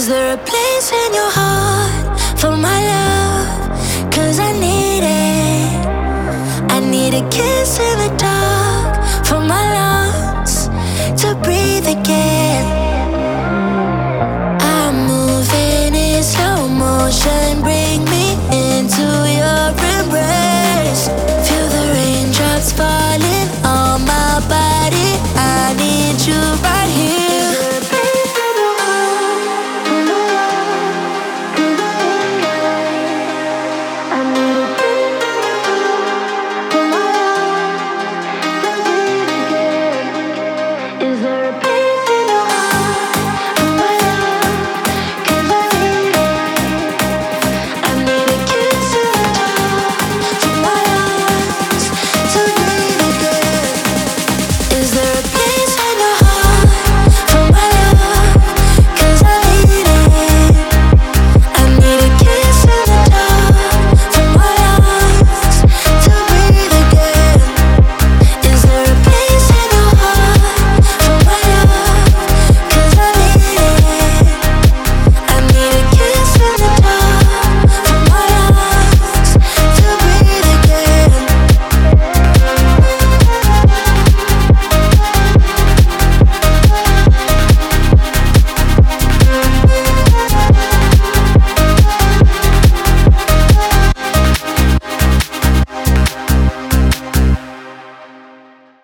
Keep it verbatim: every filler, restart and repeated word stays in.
Is there a place in your heart for my love? Cause I need it. I need a kiss in the dark for my lungs to breathe again. I'm moving in slow motion, bring me into your embrace. Feel the raindrops falling on my body, I need you right here.